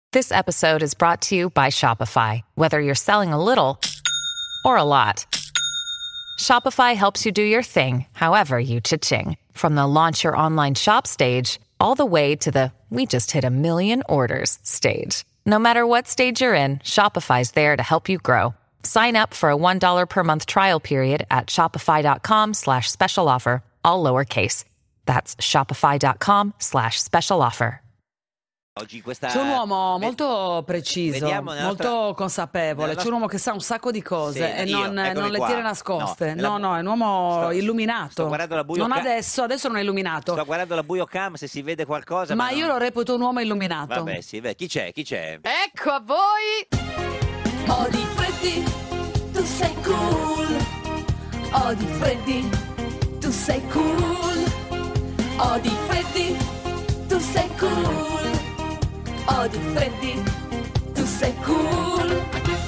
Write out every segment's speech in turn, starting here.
This episode is brought to you by Shopify. Whether you're selling a little or a lot, Shopify helps you do your thing, however you cha-ching. From the launch your online shop stage, all the way to the we just hit 1 million orders stage. No matter what stage you're in, Shopify's there to help you grow. Sign up for a $1 per month trial period at shopify.com/special offer, all lowercase. That's shopify.com/special offer. Oggi C'è un uomo molto preciso, molto consapevole, c'è un uomo che sa un sacco di cose e non le tiene nascoste. No, è un uomo illuminato. Sto guardando la buio non adesso non è illuminato. Sto guardando la buio cam se si vede qualcosa. Ma io lo reputo un uomo illuminato. Vabbè, sì, chi c'è? Ecco a voi! Odi Freddy, tu sei cool. Odi Freddy, tu sei cool. Odi Freddy, tu sei cool. Odi Freddy, tu sei cool.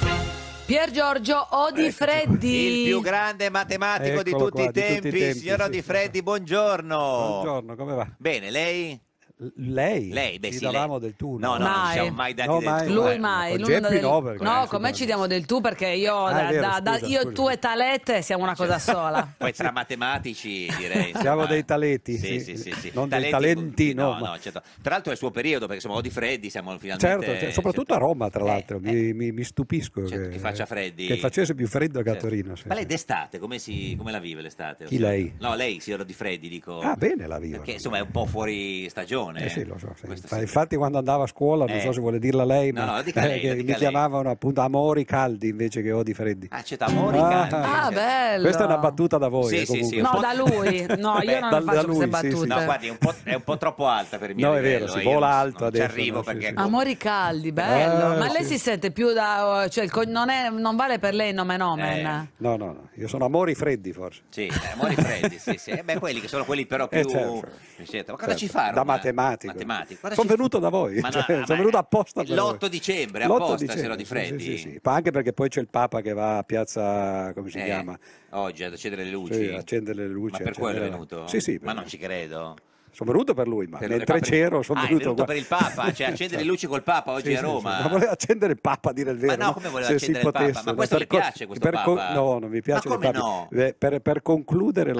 Pier Giorgio Odi Freddy, Il più grande matematico di tutti i tempi, signor Odi Freddy, buongiorno. Buongiorno, come va? Bene, lei? Lei? Beh, ci sì, davamo lei. del tu. No, non ci siamo mai dati del tu. Lui mai. Con Lui non Geppi dà no, del... perché no, con me ci diamo del tu perché io, io, tu e Talete siamo una cosa sola. Poi tra matematici direi. Siamo dei taleti. Sì. Non dei talenti, no. No, certo. Tra l'altro è il suo periodo perché insomma Odi Freddy siamo finalmente. Certo, soprattutto a Roma, tra l'altro. Mi stupisco che faccia freddi. Che facesse più freddo che a Torino. Ma lei d'estate come la vive l'estate? Chi lei? No, lei, signor Odi Freddy, dico. Ah, bene la vivo. Perché insomma è un po' fuori stagione. Sì, lo so. Questo Infatti quando andavo a scuola, non so se vuole dirla lei, ma no, dica lei. mi chiamavano appunto Amori Caldi invece che Odi Freddi. Ah, c'è Amori Caldi. Ah, bello. Questa è una battuta da voi. Sì, no, da lui. No, io non faccio queste battute. No, guardi, è un po' troppo alta per il mio livello. No, è vero, si vola alto non adesso. Ci arrivo perché... Amori Caldi, bello. Ma lei si sente più da... Cioè, non vale per lei il nome nomen? No. Io sono Amori Freddi, forse. Sì, Amori Freddi, sì. Beh, quelli che sono quelli però più... Certo. Ma cosa ci fa? Da matematico. Sono venuto da voi. Sono venuto apposta per l'8 dicembre, apposta, signor Di Freddi. Sì. Anche perché poi c'è il Papa che va a piazza, come si chiama? Oggi ad accendere le luci. Sì, accendere le luci. Ma per quello è venuto? Sì. Ma non ci credo. Sono venuto per lui, ma mentre c'ero sono venuto... è venuto per il Papa, cioè accendere le luci col Papa oggi a Roma. Ma voleva accendere il Papa, a dire il vero. Ma no, come voleva accendere il Papa? Ma questo le piace, questo Papa? No, non mi piace. Ma come no? Per concludere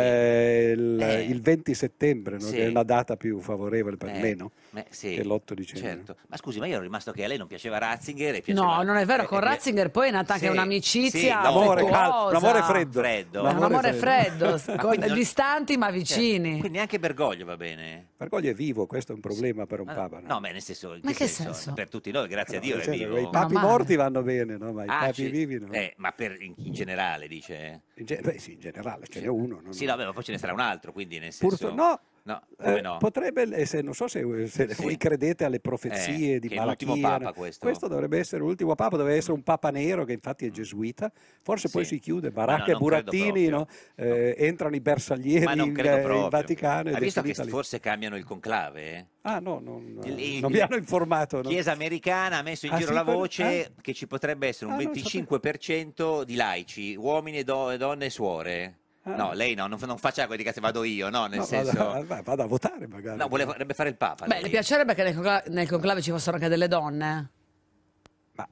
il 20 settembre, no? Che è una data più favorevole per me, no? Sì, che l'8 dicembre. Certo. Ma scusi, ma io ero rimasto che a lei non piaceva Ratzinger e No, non è vero, con Ratzinger poi è nata anche un'amicizia un amore freddo. Un amore freddo, distanti ma vicini. Quindi anche Bergoglio va bene? Bergoglio è vivo, questo è un problema per un Papa. No, ma nel senso... Ma che senso? Per tutti noi, grazie a Dio è vivo. I papi morti vanno bene, no? Ma i papi vivi no. Ma in generale, dice? Sì, in generale, ce n'è uno. Sì, ma poi ce ne sarà un altro, quindi nel senso... No. No? Potrebbe, non so se voi credete alle profezie di che Malachia. È l'ultimo Papa questo dovrebbe essere l'ultimo Papa, dovrebbe essere un Papa nero che infatti è gesuita, forse poi si chiude, Baracca e Burattini entrano i bersaglieri in Vaticano. Ha visto che forse cambiano il conclave? Ah no, non mi hanno informato. No? Chiesa americana ha messo in giro la voce che ci potrebbe essere un 25% di laici, uomini e donne e suore. No, lei non faccia quelli che vado io, no, nel senso... Vado a votare magari. No, vorrebbe fare il Papa. Beh, le piacerebbe che nel conclave ci fossero anche delle donne? Ma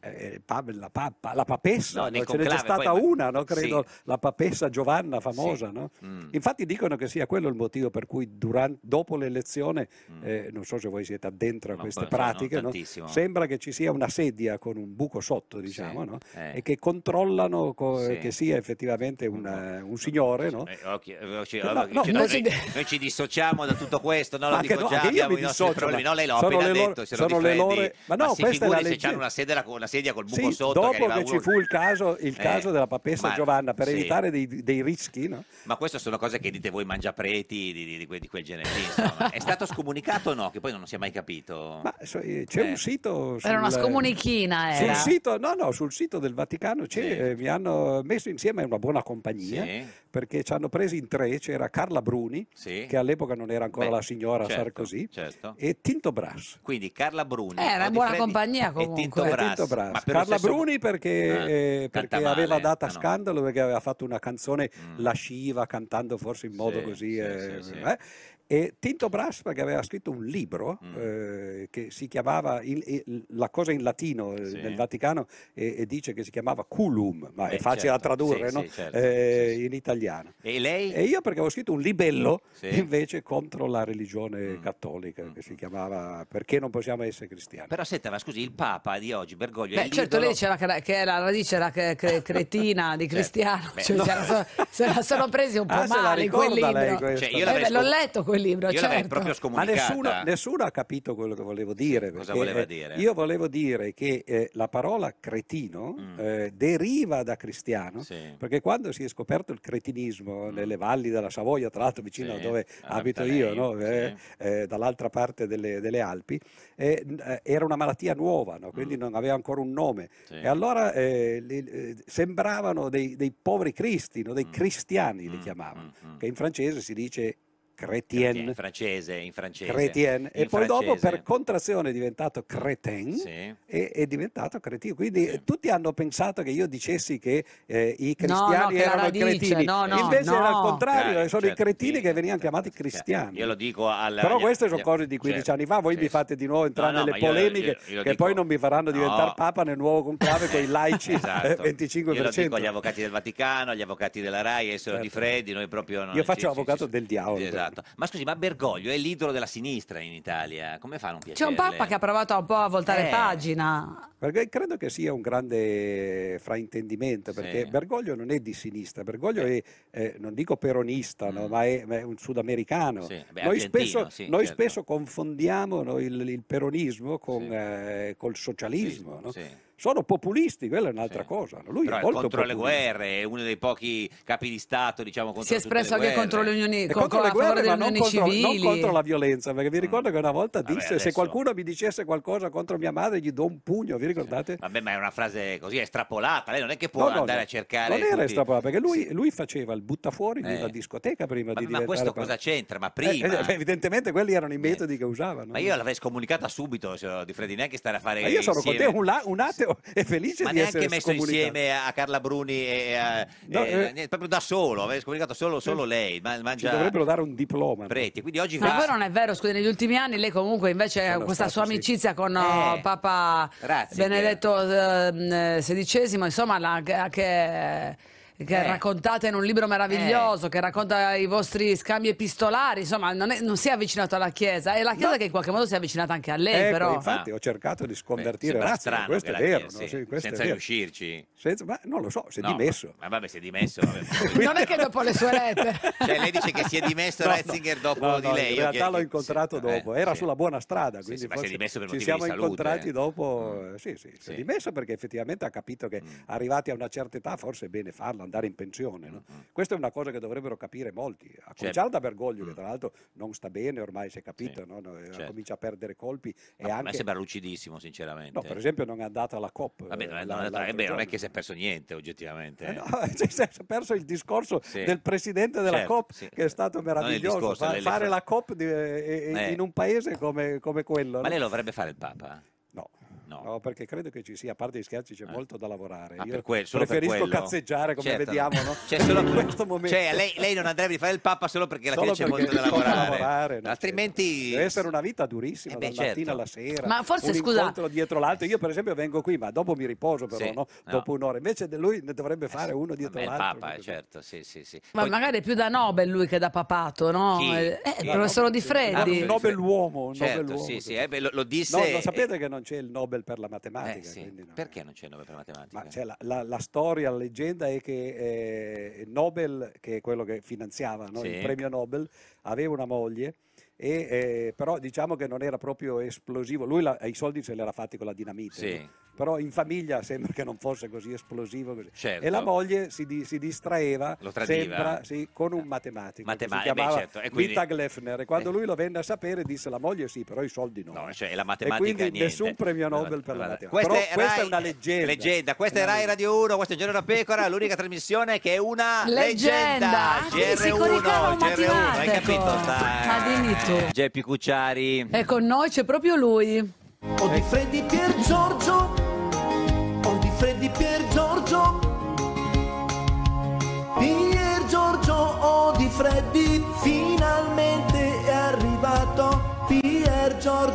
la papessa, no, ce n'è già stata una, no? Credo, la papessa Giovanna famosa. No? Infatti dicono che sia quello il motivo per cui dopo l'elezione, non so se voi siete addentro a queste pratiche, no? Sembra che ci sia una sedia con un buco sotto, diciamo, no? E che controllano che sia effettivamente un signore. No? Noi ci dissociamo da tutto questo, non lo dico già, abbiamo i nostri problemi. No, lei l'ha appena detto, se lo difendi. Ma si figuri se c'hanno una sedia col buco sotto. Dopo che ci fu il caso della papessa Giovanna, per evitare dei rischi. No? Ma queste sono cose che dite voi mangiapreti di quel genere lì, insomma. È stato scomunicato o no? Che poi non si è mai capito. Ma c'è un sito... Era una scomunichina, era. Sul sito del Vaticano mi hanno messo insieme una buona compagnia, perché ci hanno presi in tre. C'era Carla Bruni, che all'epoca non era ancora la signora Sarkozy, e Tinto Brass. Quindi Carla Bruni era buona compagnia comunque. E Tinto Brass. Carla Bruni perché aveva dato a scandalo, perché aveva fatto una canzone lasciva, cantando forse in modo così. E Tinto Brass, perché aveva scritto un libro che si chiamava, la cosa in latino nel Vaticano, e dice che si chiamava Culum, ma è facile da tradurre, no? In italiano. E lei? E io perché avevo scritto un libello invece contro la religione cattolica, che si chiamava Perché non possiamo essere cristiani. Però senta, ma scusi, il Papa di oggi, Bergoglio, è certo, lei diceva che la radice era cretina di cristiano, se la sono presi un po' male quel libro. Cioè, io l'ho letto quel libro, io l'avrei proprio scomunicata. Ma nessuno ha capito quello che volevo dire. Cosa voleva dire? Io volevo dire che la parola cretino deriva da cristiano, perché quando si è scoperto il cretinismo nelle valli della Savoia, tra l'altro vicino a dove abito io, no? Dall'altra parte delle Alpi, era una malattia nuova, no? Quindi non aveva ancora un nome. E allora sembravano dei poveri cristi, no? Dei cristiani li chiamavano, che in francese si dice chrétien, in francese. Chrétien. E poi dopo per contrazione è diventato crétin e è diventato cretino. Quindi tutti hanno pensato che io dicessi che i cristiani erano i cretini. Invece era il contrario, sono i cretini che venivano chiamati cristiani. Io lo dico Però queste sono cose di 15 anni fa, voi mi fate di nuovo entrare nelle polemiche che poi non mi faranno diventare Papa nel nuovo conclave con i laici 25%. Io lo dico agli avvocati del Vaticano, agli avvocati della RAI, essere di Freddi, noi proprio... Io faccio l'avvocato del diavolo. Ma scusi, ma Bergoglio è l'idolo della sinistra in Italia, come fa a non piacere? C'è un Papa che ha provato un po' a voltare pagina. Perché credo che sia un grande fraintendimento, perché Bergoglio non è di sinistra, Bergoglio è, non dico peronista, no, ma è un sudamericano. Noi spesso confondiamo il peronismo col socialismo. No? Sono populisti, quella è un'altra cosa. Lui però è molto contro populista. le guerre, è uno dei pochi capi di Stato, diciamo, contro si è espresso anche contro le unioni, contro le guerre, ma non contro la violenza, perché vi ricordo che una volta disse adesso... se qualcuno mi dicesse qualcosa contro mia madre gli do un pugno, vi ricordate? Vabbè, ma è una frase così estrapolata, lei non è che può andare a cercare... Non era estrapolata, perché lui faceva il buttafuori in una discoteca prima di diventare... Ma questo cosa c'entra? Ma prima... evidentemente quelli erano i metodi che usavano. Ma io l'avrei scomunicata subito, Di Freddi, neanche stare a fare ma io sono insieme... con te un ateo e felice ma neanche messo insieme a Carla Bruni proprio da solo, aveva scomunicato solo lei. Ci dovrebbero dare un diploma. Preti, quindi oggi ma poi non è vero, scusi, negli ultimi anni lei comunque invece questa sua amicizia con Papa Benedetto XVI, insomma, che raccontate in un libro meraviglioso, che racconta i vostri scambi epistolari, insomma non si è avvicinato alla Chiesa, è la Chiesa che in qualche modo si è avvicinata anche a lei, però. Infatti ho cercato di sconvertire Ratzinger, questo è vero. Senza riuscirci. Ma non lo so, si è dimesso. Ma vabbè, si è dimesso. Non è che dopo le sue lettere. Cioè lei dice che si è dimesso Ratzinger dopo di lei. In realtà l'ho incontrato dopo, era sulla buona strada, quindi ma si è dimesso per ci motivi siamo di salute. Incontrati dopo, si è dimesso perché effettivamente ha capito che arrivati a una certa età forse è bene farlo, andare in pensione. No? Questa è una cosa che dovrebbero capire molti, a cominciare da Bergoglio, che tra l'altro non sta bene, ormai si è capito, no? Comincia a perdere colpi. A me sembra lucidissimo, sinceramente. No, per esempio non è andato alla COP. Vabbè, non è che si è perso niente, oggettivamente. Si è perso il discorso del presidente della COP, che è stato meraviglioso. Fare la COP in un paese come quello. Ma lei lo vorrebbe fare il Papa? No, perché credo che ci sia, a parte gli scherzi, c'è molto da lavorare. Io preferisco cazzeggiare, come vediamo, no? In questo momento. Lei non andrebbe a fare il Papa solo perché alla fine c'è molto da lavorare. No, altrimenti deve essere una vita durissima, dal mattino alla sera. Ma forse, un incontro dietro l'altro. Io per esempio vengo qui, ma dopo mi riposo però, no? Dopo un'ora. Invece lui ne dovrebbe fare uno dietro l'altro. Il Papa, certo, sì. Ma magari più da Nobel lui che da papato, no? Il professor Di Freddi. Un Nobeluomo. Sì, lo disse. No, sapete che non c'è il Nobel per la matematica. Perché non c'è il Nobel per la matematica? Ma la storia, la leggenda è che Nobel, che è quello che finanziava il premio Nobel, aveva una moglie, però diciamo che non era proprio esplosivo. Lui i soldi se li era fatti con la dinamite. No? Però in famiglia sembra che non fosse così esplosivo così. Certo. E la moglie si distraeva, lo tradiva, con un matematico che si chiamava Vita Gleffner, e quando lui lo venne a sapere disse la moglie sì, però i soldi no. La matematica, e quindi niente. nessun premio Nobel per la matematica. Questa è una leggenda. Questa è Rai Radio 1, questo è Giorno da Pecora, l'unica trasmissione che è una leggenda. GR1, hai capito? Ma dimmi tu. Geppi Cucciari. E con noi c'è proprio lui. Ho di Freddi Pier Giorgio, ho di Freddi Pier Giorgio, Pier Giorgio, ho di Freddi, finalmente è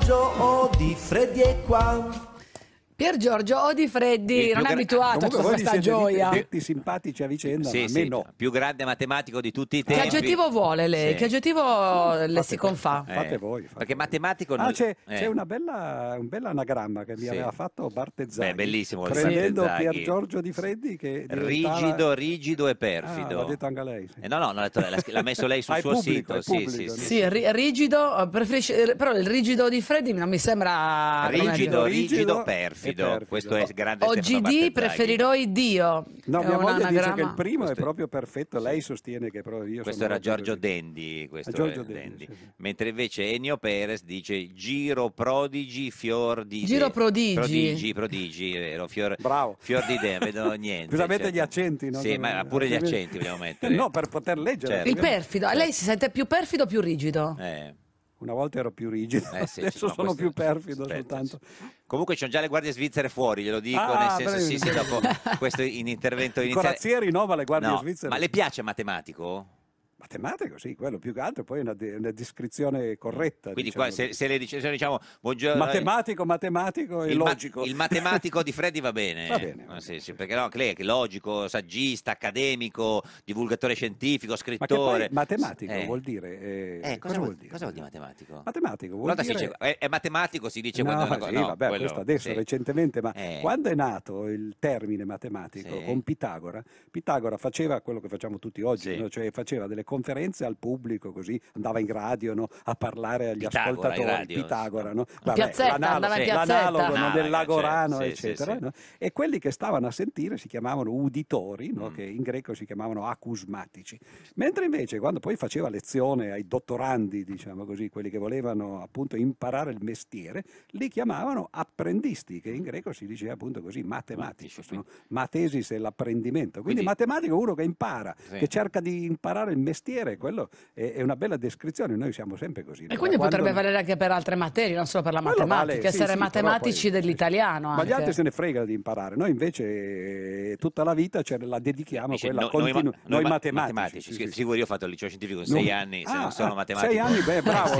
Giorgio Di Freddi è qua. Pier Giorgio Odifreddi non è abituato a tutta questa gioia. Detti simpatici a vicenda, ma a me no. Più grande matematico di tutti i tempi. Che aggettivo vuole lei? Che aggettivo le si confà? Fate voi. Perché matematico c'è un bel anagramma che mi aveva fatto Bartezzaghi. Bellissimo. Prendendo Pier Giorgio Di che rigido e perfido. L'ha detto anche lei. No, l'ha messo lei sul suo sito. Sì, rigido, però il rigido di Freddi non mi sembra rigido, perfido. Questo è grande. OGD preferirò il Dio. No, mia moglie dice che il primo è proprio perfetto. Lei sostiene che proprio io questo era Giorgio Dendi, Dendi. Mentre invece Ennio Perez dice giro prodigi fior di giro prodigi, vero, fior di de, vedo niente. Bisogna mettere gli accenti, no? Sì, ma pure gli accenti dobbiamo mettere. No, per poter leggere. Certo. Il perfido. Lei si sente più perfido o più rigido? Una volta ero più rigido, adesso sono più perfido soltanto. Comunque ci sono già le guardie svizzere fuori, glielo dico, nel senso sì, dopo questo intervento iniziale. Corazzieri no, ma le guardie svizzere. Ma le piace matematico? Matematico, sì, quello più che altro, poi è una descrizione corretta. Quindi diciamo. Se le diciamo buongiorno, matematico e logico. Il matematico di Freddi va bene. Va bene. Sì, perché no, lei è logico, saggista, accademico, divulgatore scientifico, scrittore. Ma che poi matematico vuol dire... cosa vuol dire? Cosa vuol dire matematico? Matematico vuol dire... È matematico, si dice no, quando... sì, vabbè, questo adesso recentemente, ma quando è nato il termine matematico con Pitagora faceva quello che facciamo tutti oggi, no? Cioè faceva delle conferenze al pubblico, così andava in radio, no? A parlare agli ascoltatori. Pitagora, no? L'analogo del Lagorano, eccetera. No? E quelli che stavano a sentire si chiamavano uditori, no? Che in greco si chiamavano acusmatici. Mentre invece quando poi faceva lezione ai dottorandi, diciamo così, quelli che volevano appunto imparare il mestiere, li chiamavano apprendisti, che in greco si diceva appunto così, matematici. Sono matesis è l'apprendimento. Quindi matematico è uno che impara, che cerca di imparare il mestiere, quello è una bella descrizione, noi siamo sempre così. E quindi potrebbe valere anche per altre materie, non solo per la matematica, essere matematici dell'italiano. Ma gli altri se ne fregano di imparare, noi invece tutta la vita la dedichiamo a quella noi matematici. Figuri, io ho fatto il liceo scientifico in 6 anni, se non sono matematico. 6 anni, beh, bravo.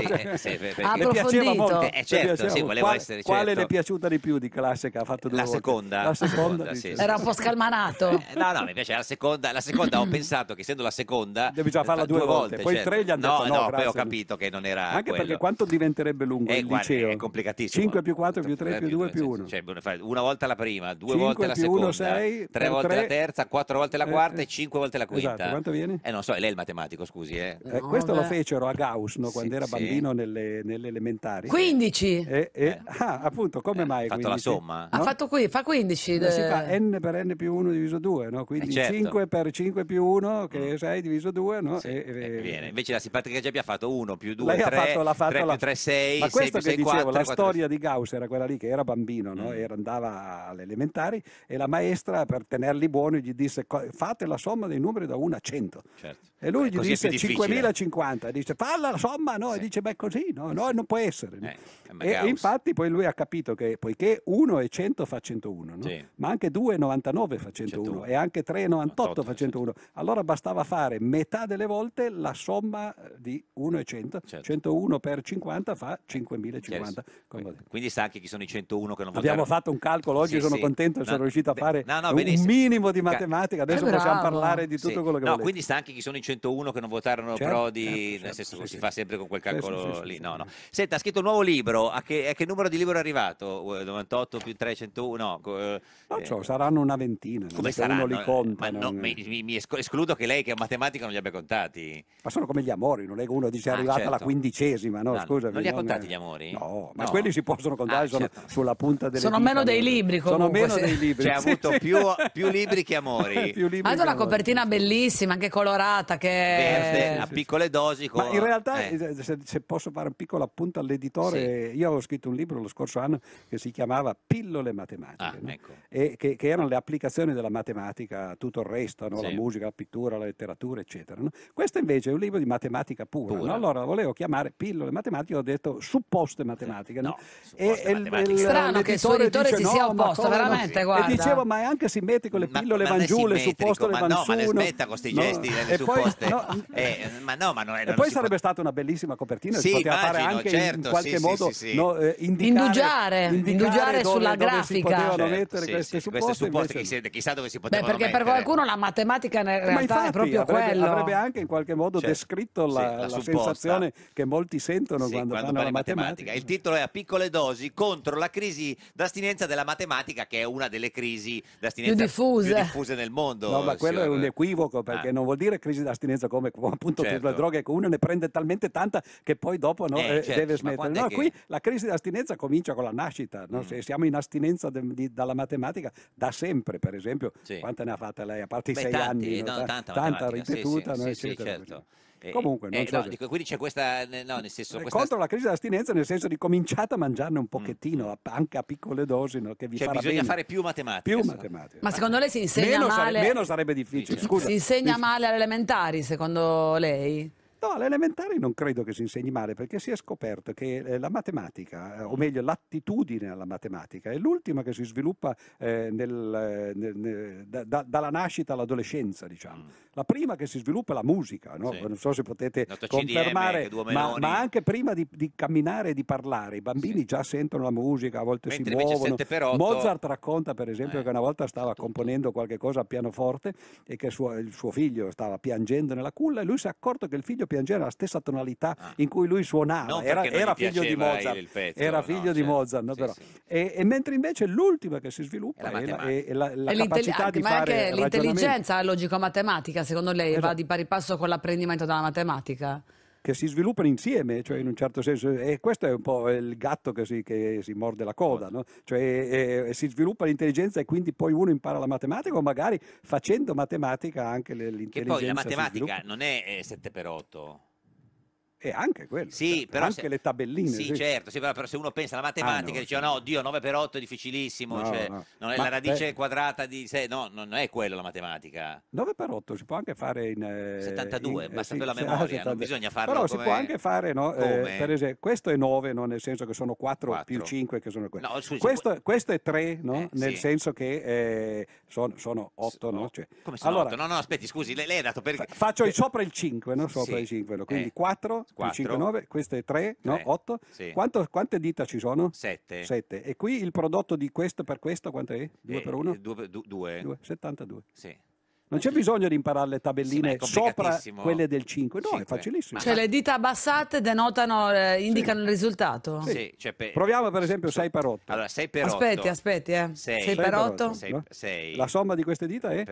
Le piaceva molto. Certo, sì, volevo essere. Quale le è piaciuta di più di classe che ha fatto 2 volte? La seconda. Era un po' scalmanato. No, mi piace la seconda. La seconda ho pensato che essendo la seconda devi già farla 2 volte, poi 3 gli hanno detto no, poi ho capito che non era anche quello. Perché quanto diventerebbe lungo il liceo? È complicatissimo. 5 più 4 più 3 più 2 più 1. Cioè, una volta la prima, 2 volte la seconda, 1, 6, 3 volte la terza, 4 volte la quarta e 5 volte la quinta. Esatto, quanto viene? Non so, lei è il matematico, scusi. Questo lo fecero a Gauss, no, quando era bambino nelle elementari. 15. Appunto, come mai? Ha fatto la somma? Ha fatto fa 15. Si fa n per n più 1 diviso 2, no? Quindi 5 per 5 più 1, che è 6 diviso 2, no? Viene. Invece la simpatica Geppi ha fatto 1 più 2, lei 3, ha fatto 3 più 3, 6, ma 6 più 6, 4. La storia di Gauss era quella lì che era bambino, no? Andava alle elementari e la maestra, per tenerli buoni, gli disse fate la somma dei numeri da 1 a 100. Certo. E lui gli disse 5050, dice falla la somma, no? E dice beh così, no, non può essere. No? E infatti poi lui ha capito che poiché 1 e 100 fa 101, no? Ma anche 2 e 99 fa 101 e anche 3 e 98 fa 101, allora bastava fare metà delle volte la somma di 1 e 100, 101 per 50 fa 5050. Quindi sa anche chi sono i 101 che non abbiamo fatto un calcolo oggi, sono contento, sono riuscito a fare un minimo di matematica, adesso possiamo parlare di tutto quello che volete. Quindi sa anche chi sono i 101 che non votarono Prodi, nel senso che si fa sempre con quel calcolo lì. No. Senta, ha scritto un nuovo libro, a che numero di libro è arrivato? 98 più 3, 101? Non so, saranno una ventina, come saranno? Uno li conta. Mi escludo che lei che è un matematico non li abbia contati. Ma sono come gli amori, non è che uno dice è arrivata alla 15ª, no? Scusa, non li ha contati gli amori? No, ma quelli si possono contare, sono sulla punta delle sono dita, meno dei libri comunque. Sono meno dei libri. Cioè ha avuto più libri che amori. Ha una copertina bellissima, anche colorata, che verde, a piccole dosi. Ma in realtà, se posso fare un piccolo appunto all'editore, io avevo scritto un libro lo scorso anno che si chiamava Pillole matematiche, no? E che erano le applicazioni della matematica a tutto il resto, no? La musica, la pittura, la letteratura, eccetera. No? Questo invece è un libro di matematica pura. No? Allora volevo chiamare pillole matematiche, ho detto supposte matematiche. No? Strano che il suo editore si sia opposto, veramente, guarda. E dicevo, ma è anche simmetrico, le pillole van giù, le supposte le van su. Ma le smetta con questi gesti, le supposte. E poi sarebbe stata una bellissima copertina, si poteva fare anche in qualche modo indugiare sulla grafica. Queste supposte, chissà dove si potevano perché per qualcuno la matematica in realtà è proprio quello. Avrebbe anche in qualche modo descritto la sensazione che molti sentono quando fanno la matematica. Il titolo è A piccole dosi contro la crisi d'astinenza della matematica, che è una delle crisi d'astinenza più diffuse nel mondo. No, ma quello è un equivoco, perché non vuol dire crisi d'astinenza come appunto per le droghe, che uno ne prende talmente tanta che poi dopo deve smettere. No, qui la crisi d'astinenza comincia con la nascita. No? Se siamo in astinenza dalla matematica da sempre, per esempio, quante ne ha fatte lei? A parte i 6 anni, tanta ripetuta, eccetera. Certo. Comunque, quindi c'è questa, nel senso, contro la crisi d'astinenza, nel senso di cominciate a mangiarne un pochettino, anche a piccole dosi, che vi farà bisogna bene. fare più matematica. Ma secondo lei si insegna male? Meno sarebbe difficile. Scusa. Si insegna male alle elementari, secondo lei? No, alle elementari non credo che si insegni male, perché si è scoperto che la matematica, o meglio l'attitudine alla matematica, è l'ultima che si sviluppa dalla nascita all'adolescenza, diciamo. La prima che si sviluppa è la musica, no? Non so se potete confermare, ma anche prima di camminare e di parlare, i bambini già sentono la musica, a volte si muovono. Mozart racconta, per esempio, che una volta stava componendo qualche cosa a pianoforte e che il suo figlio stava piangendo nella culla, e lui si è accorto che il figlio piangeva la stessa tonalità in cui lui suonava. Era figlio di Mozart, di Mozart, no, però. E mentre invece l'ultima che si sviluppa è la capacità di fare anche l'intelligenza logico-matematica, secondo lei, va di pari passo con l'apprendimento della matematica? Che si sviluppano insieme, cioè in un certo senso, e questo è un po' il gatto che si morde la coda, no? Cioè si sviluppa l'intelligenza e quindi poi uno impara la matematica, o magari facendo matematica anche l'intelligenza. Che poi la matematica non è 7x8. E anche quello, però anche le tabelline. Certo, però se uno pensa alla matematica dice no, Dio, 9x8 è difficilissimo, non è la radice quadrata di 6, no, non è quello la matematica. 9x8 si può anche fare in 72, basta per la memoria, non bisogna farlo però si può anche fare, per esempio, questo è 9, no? Nel senso che sono 4 più 5 che sono quelli. No, questo è 3, no? Nel senso che sono 8, no? Cioè, come sono 8? No, aspetti, scusi, lei è dato per... Faccio sopra il 5, no? Sopra il 5, no? Quindi 4 più 5, 9, questo è 3, no? 8. Sì. Quante dita ci sono? 7. E qui il prodotto di questo per questo quanto è? 2 per 1? 2. 72. Sì. Non c'è bisogno di imparare le tabelline sopra quelle del 5, no, è facilissimo. Cioè le dita abbassate indicano il risultato? Sì. Proviamo per esempio 6x8. Allora 6x8. Aspetti. 6x8? 6. La somma di queste dita è?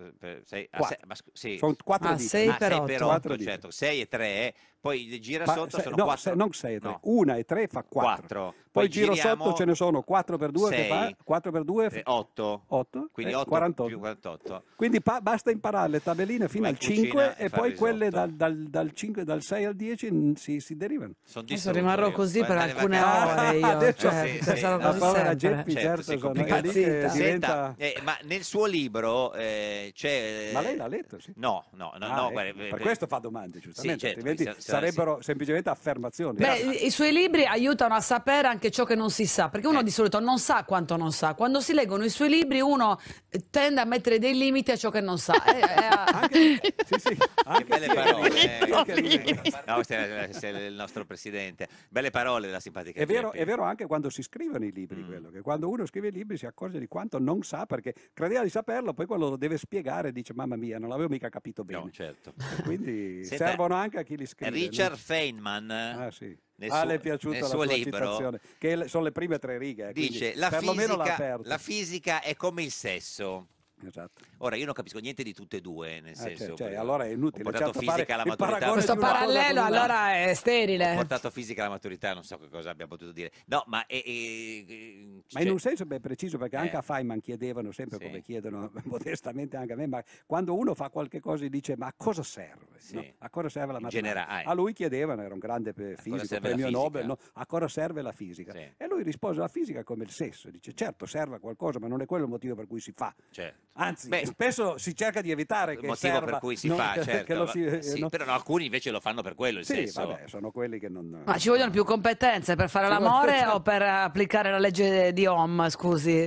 6. Sono 4 dita. 6x8, certo. 6 e 3, poi gira sotto sono 4. Non 6 e 3, 1 e 3 fa 4. Poi giro sotto, ce ne sono 4 per 2 che fa 4 per 2 8. Quindi 8 48. più 48. Quindi basta imparare le tabelline fino al 5 e poi quelle dal 6 al 10 si derivano. Adesso rimarrò così per alcune ore io. La povera Geppi, certo, sono diventa... ma nel suo libro c'è... Ma lei l'ha letto, sì? No. Per questo fa domande, giustamente, altrimenti sarebbero semplicemente affermazioni. I suoi libri aiutano a sapere anche ciò che non si sa, perché uno di solito non sa quanto non sa. Quando si leggono i suoi libri uno tende a mettere dei limiti a ciò che non sa. Che belle parole. No, questo è il nostro presidente. Belle parole della simpatica. È vero anche quando si scrivono i libri, quello che quando uno scrive i libri si accorge di quanto non sa, perché credeva di saperlo, poi quando lo deve spiegare dice mamma mia, non l'avevo mica capito bene. No, certo. Quindi servono anche a chi li scrive. Richard Feynman. Ah, sì. Le è piaciuta la sua citazione, che sono le prime 3 righe. Dice la fisica è come il sesso. Esatto. Ora io non capisco niente di tutte e due, nel senso allora è inutile. Ho portato fisica alla maturità. Questo parallelo allora è sterile. Ho portato fisica alla maturità, non so che cosa abbia potuto dire. No, ma in un senso preciso, perché anche a Feynman chiedevano sempre, come chiedono modestamente anche a me, ma quando uno fa qualche cosa e dice ma a cosa serve? No? A cosa serve la matematica? A lui chiedevano, era un grande fisico, premio Nobel, no? A cosa serve la fisica? E lui rispose la fisica come il sesso, dice certo serve a qualcosa, ma non è quello il motivo per cui si fa. Anzi, spesso si cerca di evitare che il motivo serva, per cui si fa, certo. Sì, però alcuni invece lo fanno per quello, il sesso. Vabbè, sono quelli che non... Ma ci vogliono più competenze per fare l'amore o per applicare la legge di Ohm, scusi?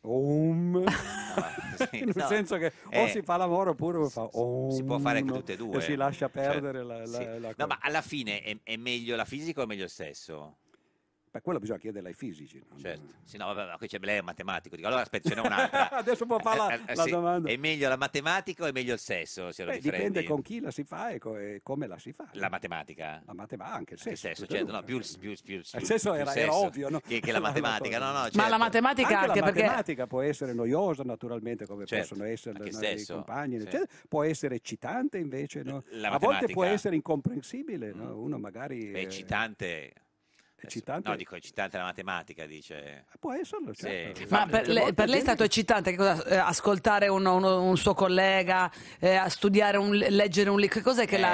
Nel senso che o si fa l'amore oppure fa si può fare tutte e due. E si lascia perdere No, ma alla fine è meglio la fisica o è meglio il sesso? Beh, quello bisogna chiederlo ai fisici. No? Certo. Sì, no, vabbè, ma qui lei è matematico. Dico, allora aspetta, ce n'è un'altra. Adesso può fare la domanda. È meglio la matematica o è meglio il sesso, signor Di Freddi? Dipende con chi la si fa e come la si fa. La matematica? La matematica, anche il sesso. Certo, no, più il sesso era ovvio, no? Che la matematica, no, certo. Ma la matematica anche perché... la matematica può essere noiosa, naturalmente, come possono essere i compagni, eccetera. Può essere eccitante, invece, no? A volte può essere incomprensibile, no? Uno magari... eccitante... Eccitante? No, dico eccitante la matematica, dice. Può esserlo, certo. Sì. Ma per lei è stato eccitante che cosa, ascoltare un suo collega, studiare, leggere un libro? Che cos'è che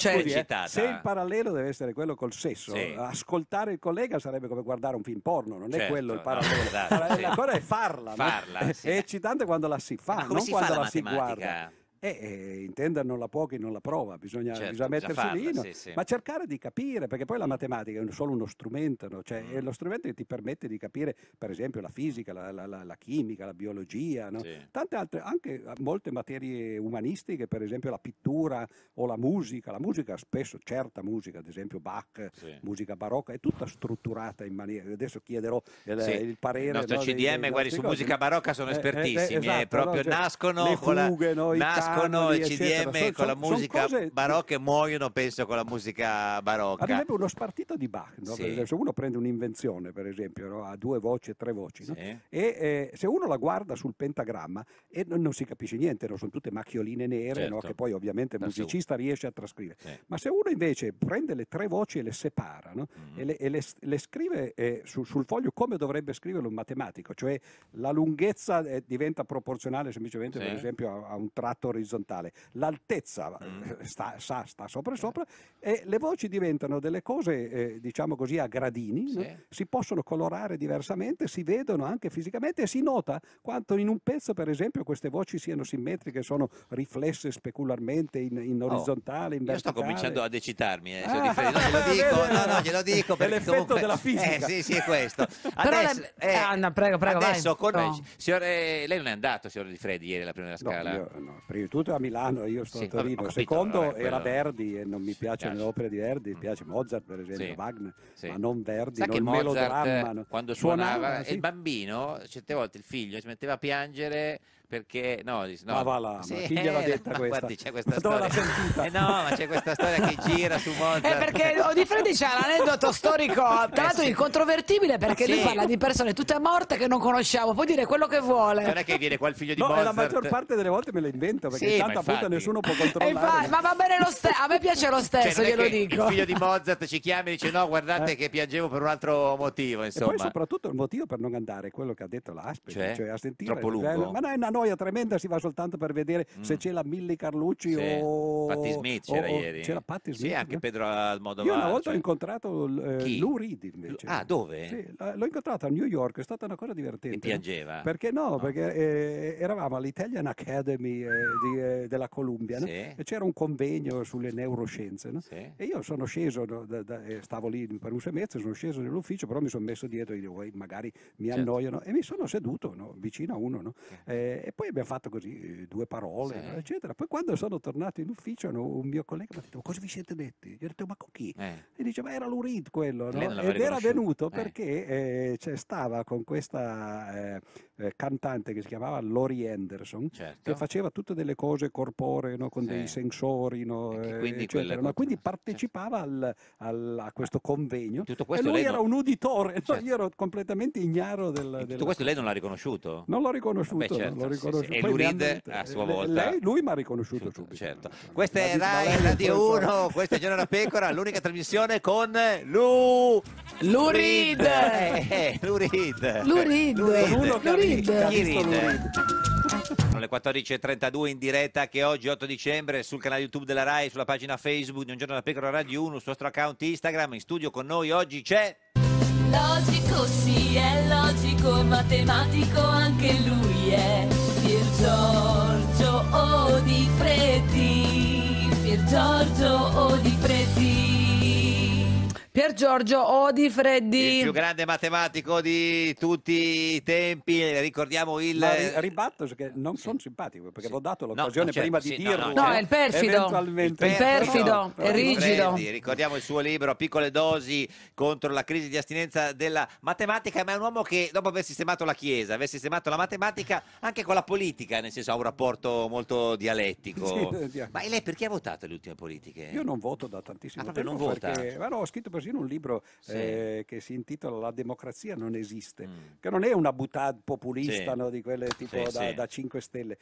se il parallelo deve essere quello col sesso, ascoltare il collega sarebbe come guardare un film porno, non è quello il parallelo. Esatto, la cosa è farla. È eccitante quando la si fa, non quando la si guarda. Intendere non la può chi non la prova, bisogna mettersi lì, no? Ma cercare di capire, perché poi la matematica è solo uno strumento, no? Cioè, è lo strumento che ti permette di capire, per esempio, la fisica, la chimica, la biologia, no? Tante altre, anche molte materie umanistiche, per esempio la pittura o la musica spesso, certa musica, ad esempio Bach, musica barocca, è tutta strutturata in maniera, adesso chiederò il parere. Il nostro CDM, guardi, su musica barocca sono espertissimi, esatto, proprio nascono le fughe, no? Il CDM con la musica barocca e muoiono, penso, con la musica barocca. Ad esempio uno spartito di Bach, no? Se uno prende un'invenzione, per esempio, no? Ha 2 voci e 3 voci, no? E se uno la guarda sul pentagramma e non si capisce niente, no? Sono tutte macchioline nere, no? Che poi ovviamente il musicista riesce a trascrivere. Ma se uno invece prende le 3 voci e le separa, no? E le scrive sul foglio come dovrebbe scriverlo un matematico, cioè la lunghezza diventa proporzionale semplicemente, per esempio, a un tratto orizzontale, l'altezza sta sopra e le voci diventano delle cose diciamo così a gradini, no? Si possono colorare diversamente, si vedono anche fisicamente e si nota quanto in un pezzo, per esempio, queste voci siano simmetriche, sono riflesse specularmente in orizzontale, in verticale. Io sto cominciando ad eccitarmi, glielo dico è l'effetto comunque... della fisica. Sì, è questo. Prego, adesso vai. Signore, lei non è andato, signor Di Freddi, ieri alla prima scala? No, prima di tutto a Milano, io sto a Torino. Secondo era Verdi e non mi piacciono le opere di Verdi, mi piace Mozart, per esempio, Wagner, ma non Verdi, non il melodramma. Quando suonava il bambino, certe volte il figlio si metteva a piangere perché ma va là, ma chi gliel'ha detta questa? Guardi, c'è questa storia. Ma c'è questa storia che gira su Mozart. Perché Di Freddi c'ha l'aneddoto storico, tra l'altro incontrovertibile, perché lui parla di persone tutte morte che non conosciamo, può dire quello che vuole. Non è che viene qua il figlio di Mozart. La maggior parte delle volte me lo invento, perché tanto appunto nessuno può controllare. Ma va bene lo stesso, a me piace lo stesso, glielo dico. Il figlio di Mozart ci chiama e dice no, guardate che piangevo per un altro motivo, insomma. E poi soprattutto il motivo per non andare è quello che ha detto l'Aspe, cioè a sentire troppo lungo. Ma no, è una noia tremenda, si va soltanto per vedere se c'è la Milli Carlucci o Patti Smith c'era ieri. C'era Patti Smith. Sì, anche Pedro Almodovar. Io una volta ho incontrato Lou Reed invece. Ah, dove? Sì, l'ho incontrato a New York, è stata una cosa divertente. E piangeva? Perché no? Perché eravamo all'Italian Academy della Columbia, no? E c'era un convegno sulle neuroscienze, no? E io sono sceso, stavo lì per un semestre, sono sceso nell'ufficio, però mi sono messo dietro, magari mi annoiano, e mi sono seduto, no? Vicino a uno, no? E poi abbiamo fatto così 2 parole, no? Eccetera. Poi quando sono tornato in ufficio, un mio collega mi ha detto: cosa vi siete detti? Gli ho detto: ma con chi? E dice: ma era Lou Reed quello, no? Ed era venuto perché stava con questa cantante che si chiamava Laurie Anderson, che faceva tutte delle cose corporee, no? Con dei sensori, no? Eccetera, no? Quindi partecipava a questo convegno, e lui era un uditore, no? Io ero completamente ignaro tutto questo lei non l'ha riconosciuto? Non l'ho riconosciuto. E Lou Reed a sua volta lui mi ha riconosciuto subito. Certo. Questa è Rai Radio 1, questa è Giorno da Pecora, l'unica trasmissione con Lou Reed. Lou Reed. Sono le 14.32 in diretta che oggi 8 dicembre sul canale YouTube della Rai, sulla pagina Facebook di Un Giorno da Pecora Radio 1, sul nostro account Instagram. In studio con noi oggi c'è... Logico, sì, è logico, matematico anche lui è. Giorgio Odifreddi, Pier Giorgio Odifreddi. Pier Giorgio Odifreddi, il più grande matematico di tutti i tempi. Ricordiamo il... Ma ribatto che non sono simpatico perché avevo dato l'occasione prima di dirlo. No, è il perfido. Il perfido, è rigido. Ricordiamo il suo libro Piccole dosi contro la crisi di astinenza della matematica, ma è un uomo che dopo aver sistemato la Chiesa, aver sistemato la matematica, anche con la politica, nel senso ha un rapporto molto dialettico. Sì, ma lei perché ha votato le ultime politiche? Io non voto da tantissimo tempo. Non vota? Perché, ho scritto persino un libro che si intitola La democrazia non esiste, che non è una boutade populista, no, di quelle tipo da 5 stelle.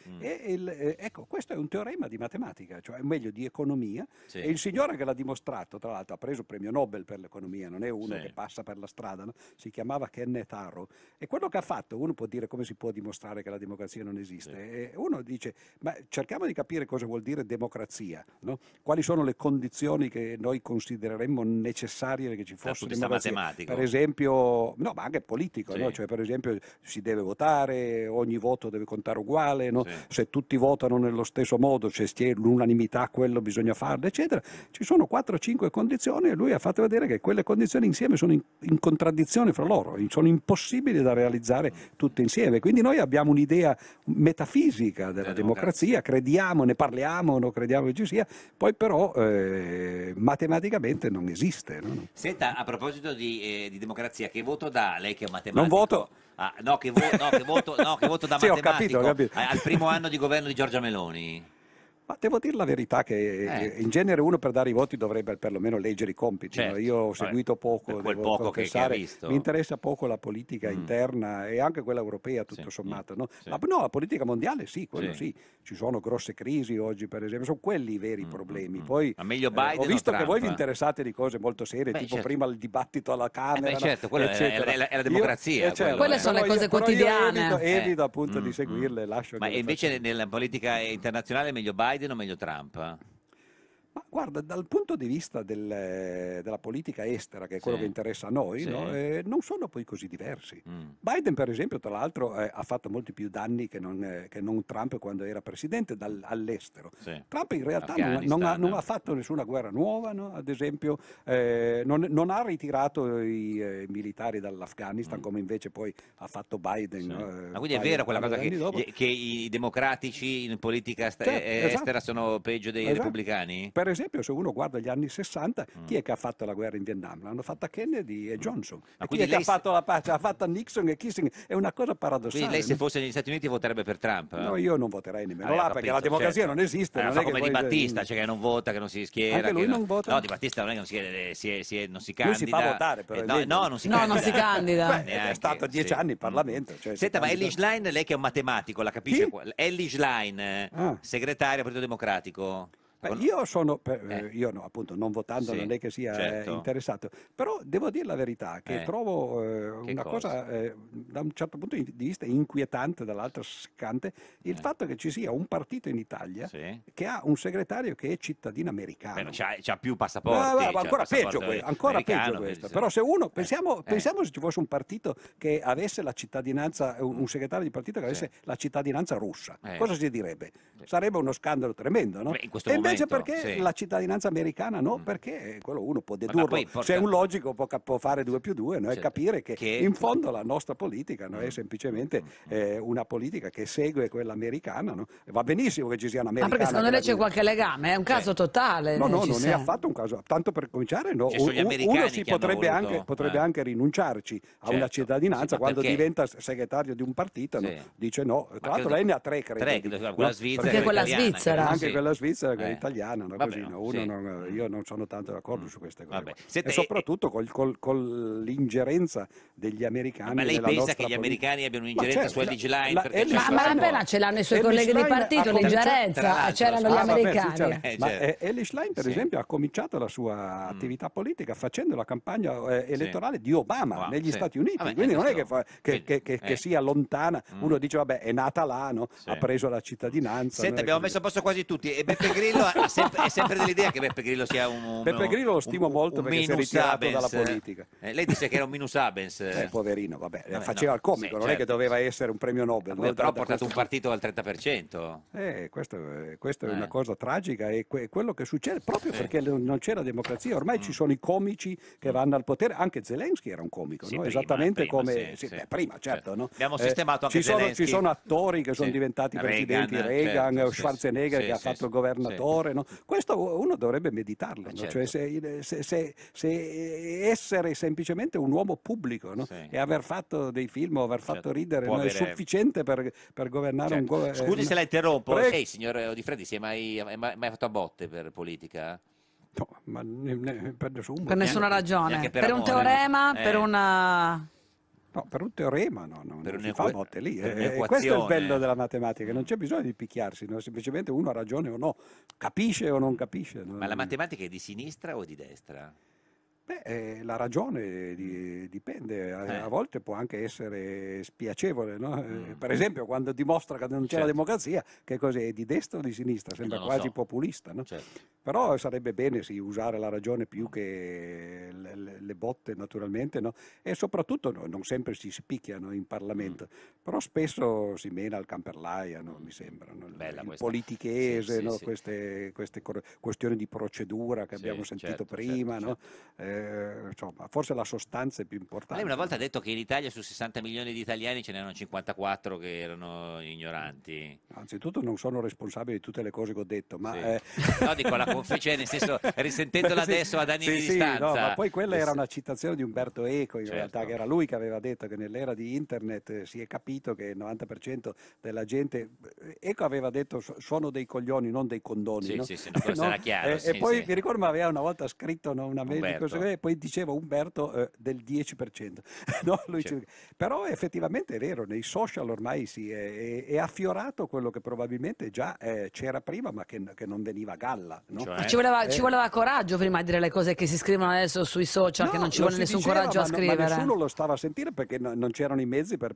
Ecco, questo è un teorema di matematica, cioè meglio di economia, e il signore che l'ha dimostrato, tra l'altro ha preso il premio Nobel per l'economia, non è uno che passa per la strada, no? Si chiamava Kenneth Arrow, e quello che ha fatto, uno può dire come si può dimostrare che la democrazia non esiste, e uno dice ma cerchiamo di capire cosa vuol dire democrazia, no? Quali sono le condizioni che noi considereremmo necessarie che ci fosse democrazia, per esempio, no, ma anche politico, no? Cioè, per esempio si deve votare, ogni voto deve contare uguale, no? Se tutti votano nello stesso modo, se c'è l'unanimità, quello bisogna farlo, eccetera. Ci sono 4-5 condizioni e lui ha fatto vedere che quelle condizioni insieme sono in contraddizione fra loro, sono impossibili da realizzare tutte insieme. Quindi noi abbiamo un'idea metafisica della democrazia, crediamo, ne parliamo, non crediamo che ci sia, poi però matematicamente non esiste, no? Senta, a proposito di democrazia, che voto dà lei che è un matematico? Non voto. Che voto da sì, matematico ho capito. Al primo anno di governo di Giorgia Meloni? Ma devo dire la verità che in genere uno per dare i voti dovrebbe perlomeno leggere i compiti. Certo. No? Io ho seguito poco, quel devo poco che ha visto. Mi interessa poco la politica interna e anche quella europea, tutto sommato. No? La politica mondiale sì, quello sì. Ci sono grosse crisi oggi, per esempio, sono quelli i veri problemi. Poi ma meglio Biden ho visto o che Trump? voi vi interessate di cose molto serie, tipo prima il dibattito alla Camera. Certo, quello è la democrazia. Quelle sono le cose quotidiane. Evito appunto di seguirle, lascio. Ma invece nella politica internazionale è meglio Biden o meglio Trump? Ma guarda, dal punto di vista della politica estera, che è quello che interessa a noi, no? Non sono poi così diversi. Biden, per esempio, tra l'altro, ha fatto molti più danni che non Trump quando era presidente all'estero. Trump in realtà non ha fatto nessuna guerra nuova, no? Ad esempio, non ha ritirato i militari dall'Afghanistan, come invece poi ha fatto Biden. No? Ma quindi è vero quella cosa che i democratici in politica estera sono peggio dei repubblicani? Per esempio, se uno guarda gli anni 60, chi è che ha fatto la guerra in Vietnam? L'hanno fatta Kennedy e Johnson. E chi è che ha fatto la pace? Ha fatto Nixon e Kissinger. È una cosa paradossale. Quindi lei, se fosse negli Stati Uniti, voterebbe per Trump? No, io non voterei nemmeno là, perché la democrazia non esiste. Non fa è come che Di poi... Battista, cioè che non vota, che non si schiera. Anche lui non vota? No, Di Battista non è che non si candida. Lui si fa votare, però. Non si candida. No, non si candida. È stato 10 anni in Parlamento. Senta, ma Elly Schlein, lei che è un matematico, la capisce? Elly Schlein, segretario del Partito Democratico. Io sono, io no, appunto non votando non è che sia interessato, però devo dire la verità che trovo una cosa da un certo punto di vista inquietante, dall'altro seccante, il fatto che ci sia un partito in Italia che ha un segretario che è cittadino americano. C'ha più passaporti. Ancora peggio questo. Però se uno, pensiamo se ci fosse un partito che avesse la cittadinanza, un segretario di partito che avesse la cittadinanza russa, cosa si direbbe? Sarebbe uno scandalo tremendo, no? Invece perché la cittadinanza americana no? Perché quello uno può dedurlo, se è un logico può fare 2 più 2, no? E capire che in fondo la nostra politica no? È semplicemente una politica che segue quella americana, no? Va benissimo che ci sia un'americana. Ma perché secondo lei c'è qualche legame? È un caso totale? No, non è affatto un caso, tanto per cominciare no. Uno si potrebbe anche rinunciarci a una cittadinanza quando diventa segretario di un partito, no? Dice no, tra l'altro lei ne ha 3 credo. Perché quella svizzera. Anche quella svizzera che è italiana, no? Così, no? Io non sono tanto d'accordo su queste cose. E soprattutto con l'ingerenza degli americani. Ma lei pensa che gli americani abbiano un'ingerenza su Elly Schlein? Ma appena ce l'hanno i suoi colleghi di partito l'ingerenza, c'erano gli americani. Ma Elly Schlein, per esempio, ha cominciato la sua attività politica facendo la campagna elettorale di Obama negli Stati Uniti, quindi non è che sia lontana. Uno dice vabbè, è nata là, no? Ha preso la cittadinanza. Senta, abbiamo messo a posto quasi tutti e Beppe Grillo è sempre dell'idea che Beppe Grillo sia Beppe Grillo lo stimo molto perché si è ritirato dalla politica. Lei disse che era un minus abens. Poverino, faceva il comico, non è che doveva essere un premio Nobel. Però ha portato un partito al 30%. Questa è una cosa tragica e quello che succede proprio perché non c'è la democrazia. Ormai ci sono i comici che vanno al potere, anche Zelensky era un comico, no? Esattamente come... Prima, certo. No? Abbiamo sistemato anche Ci sono attori che sono diventati presidenti, Reagan, Schwarzenegger che ha fatto il governatore. No? Questo uno dovrebbe meditarlo, no? Cioè se essere semplicemente un uomo pubblico, no? E aver fatto dei film o aver fatto ridere non è sufficiente per governare un governo. Scusi se la interrompo, lei signor Odifreddi si è mai fatto a botte per politica? No, ma per nessuna ragione, per un teorema, per una... No, per un teorema non si fa botte lì. Questo è il bello della matematica, non c'è bisogno di picchiarsi, no? Semplicemente uno ha ragione o no, capisce o non capisce. No? Ma la matematica è di sinistra o di destra? La ragione dipende, a volte può anche essere spiacevole, no? Per esempio quando dimostra che non c'è la democrazia, che cos'è, è di destra o di sinistra? Sembra quasi populista, no? Però sarebbe bene usare la ragione più che le botte naturalmente, no? E soprattutto non sempre si picchiano in Parlamento, però spesso si mena al camperlaia, no? Mi sembra, no? Il politichese, no? Queste questioni di procedura che abbiamo sentito prima, no? Insomma, forse la sostanza è più importante. Lei una volta ha detto che in Italia su 60 milioni di italiani ce n'erano 54 che erano ignoranti. Anzitutto non sono responsabile di tutte le cose che ho detto, ma no, dico la cioè nel senso, risentendola adesso ad anni di distanza. No, ma poi quella era una citazione di Umberto Eco, in realtà, che era lui che aveva detto che nell'era di internet si è capito che il 90% della gente, Eco aveva detto sono dei coglioni, non dei condoni, no? Questo era chiaro. E poi mi ricordo, ma aveva una volta scritto una mail e poi diceva Umberto del 10%. No? Però effettivamente è vero, nei social ormai è affiorato quello che probabilmente già c'era prima ma che non veniva a galla, no? Ci voleva coraggio prima di dire le cose che si scrivono adesso sui social, che non ci vuole nessun coraggio a scrivere. Ma nessuno lo stava a sentire perché non c'erano i mezzi per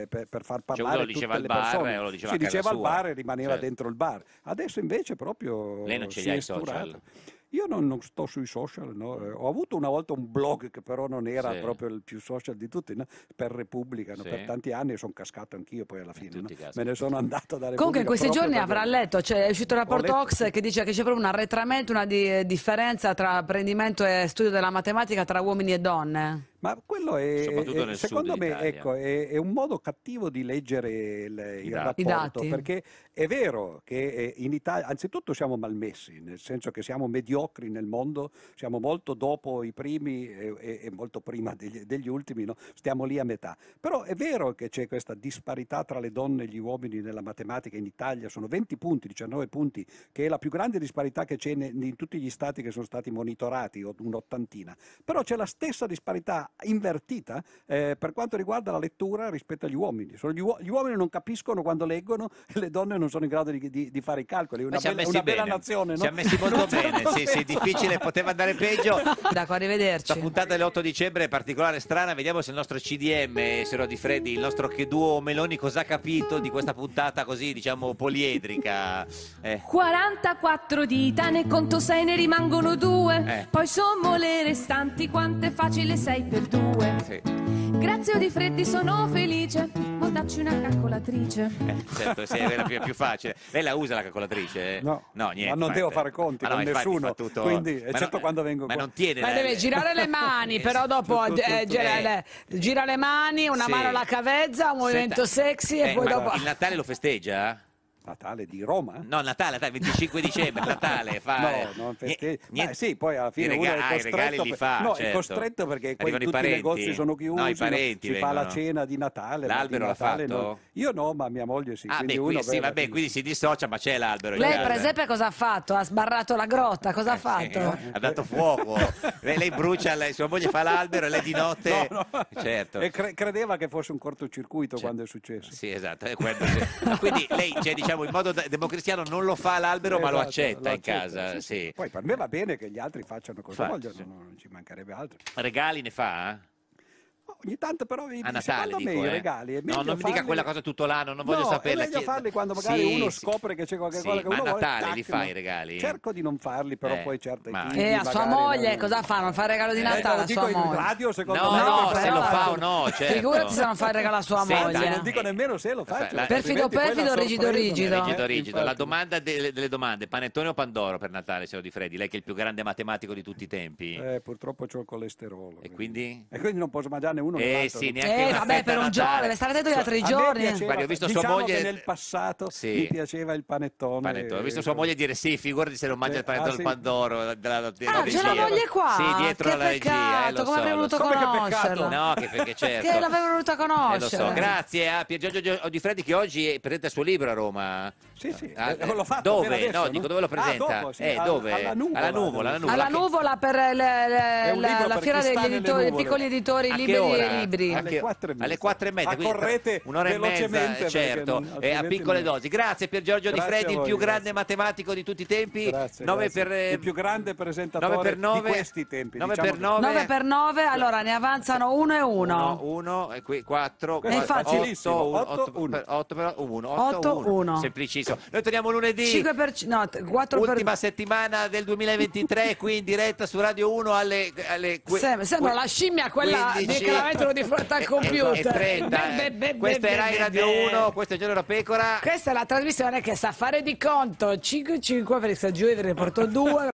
far parlare tutte le persone. Si diceva al bar e rimaneva dentro il bar. Adesso invece proprio lei non ce li ha i social? Io non sto sui social, no? Ho avuto una volta un blog che però non era proprio il più social di tutti, no? Per Repubblica, no? Per tanti anni sono cascato anch'io poi alla fine, no? Me ne sono andato da Repubblica. Comunque in questi giorni avrà letto, è uscito il rapporto Ox che dice che c'è proprio un arretramento, una differenza tra apprendimento e studio della matematica tra uomini e donne. Ma quello secondo me è un modo cattivo di leggere il rapporto, perché è vero che in Italia anzitutto siamo malmessi, nel senso che siamo mediocri nel mondo, siamo molto dopo i primi e molto prima degli ultimi, no? Stiamo lì a metà. Però è vero che c'è questa disparità tra le donne e gli uomini nella matematica in Italia, sono 20 punti, 19 punti, che è la più grande disparità che c'è in tutti gli stati che sono stati monitorati, un'ottantina. Però c'è la stessa disparità invertita per quanto riguarda la lettura rispetto agli uomini. Gli uomini non capiscono quando leggono e le donne non sono in grado di fare i calcoli. Una bella nazione, no? Ci ha messi molto bene, sì, difficile, poteva andare peggio. D'accordo, arrivederci. La puntata dell'8 dicembre è particolare, strana, vediamo se il nostro CDM, Sero Di Freddi, il nostro che duo Meloni cosa ha capito di questa puntata così, diciamo, poliedrica. 44 dita, ne conto 6, ne rimangono 2. Poi sommo le restanti, quanto è facile 6 per 2. Grazie Di Freddi, sono felice. Ma dacci una calcolatrice. Certo, sì, è la più facile. Lei la usa la calcolatrice? No, niente. Ma non devo fare conti con nessuno. Quindi, eccetto quando vengo qua. Ma non tiene. Ma deve girare le mani, però dopo gira le mani, una mano alla cavezza, un movimento sexy e poi dopo. Il Natale lo festeggia? Natale di Roma? No, Natale 25 dicembre, Natale fa. No, non festeggia. Sì, poi alla fine uno è costretto. I regali li fa. No, è costretto perché poi tutti i negozi sono chiusi. No, i parenti si fa la cena di Natale. L'albero l'ha fatto? No. Io no, ma mia moglie sì. Quindi si dissocia, ma c'è l'albero. Lei per esempio cosa ha fatto? Ha sbarrato la grotta, cosa ha fatto? Ha dato fuoco. Lei brucia, sua moglie fa l'albero e lei di notte. No. Certo. E credeva che fosse un cortocircuito quando è successo. Sì, esatto. Quindi lei, diciamo, in modo democristiano non lo fa l'albero, ma lo accetta in casa. Sì. Poi per me va bene che gli altri facciano cosa vogliono, non ci mancherebbe altro. Regali ne fa? Ogni tanto però a Natale, secondo me dico, i regali è meglio no, non mi dica farli... quella cosa tutto l'anno, non voglio saperla. È meglio farli quando magari uno scopre che c'è qualche cosa che ma uno a Natale vuole. li fai i regali? Cerco di non farli, però poi certe E a sua moglie cosa fa? Non fa il regalo di Natale a sua moglie? in radio, secondo me. No, se lo fa o no, certo. Figurati se non fa il regalo a sua moglie. Non dico nemmeno se lo faccio. Perfido, rigido. La domanda delle domande, panettone o pandoro per Natale, signor Di Freddi? Lei che è il più grande matematico di tutti i tempi. Purtroppo c'ho il colesterolo. E quindi? E quindi non posso mangiarne uno né l'altro. Sì, neanche vabbè, per un giorno, deve stare attento gli altri giorni. Guardi, ho visto diciamo sua moglie che nel passato mi piaceva il panettone. Ho visto sua moglie dire sì, figurati se non mangia il panettone del pandoro. C'è la moglie qua. Sì, dietro la regia. Come avrei voluto conoscerlo? No, che certo. Che l'avrei voluto conoscere. Lo so. Grazie a Pier Giorgio Di Freddi che oggi presenta il suo libro a Roma. Sì, l'ho fatto. Dove? Adesso, no, dico dove lo presenta? Dove? Alla Nuvola. Alla Nuvola per la fiera dei piccoli editori libri. Alle 4:30. Alle 4:30. Correte un'ora e mezza, certo. A piccole dosi. Grazie Pier Giorgio Di Freddi, il più grande matematico di tutti i tempi. Il più grande presentatore di questi tempi. 9 per 9, allora ne avanzano 1 e 1. 1 e qui 4. È facilissimo. 8 per 1. 8-1. Semplicissimo. Noi torniamo lunedì. 4 ultima settimana del 2023 qui in diretta su Radio 1 alle sembra la scimmia quella 15, che la mettono di fronte al computer. 30. Questa è Rai Radio 1, questo è Giorno da Pecora. Questa è la trasmissione che sa fare di conto. 5-5 per il San Giù e vi riporto 2.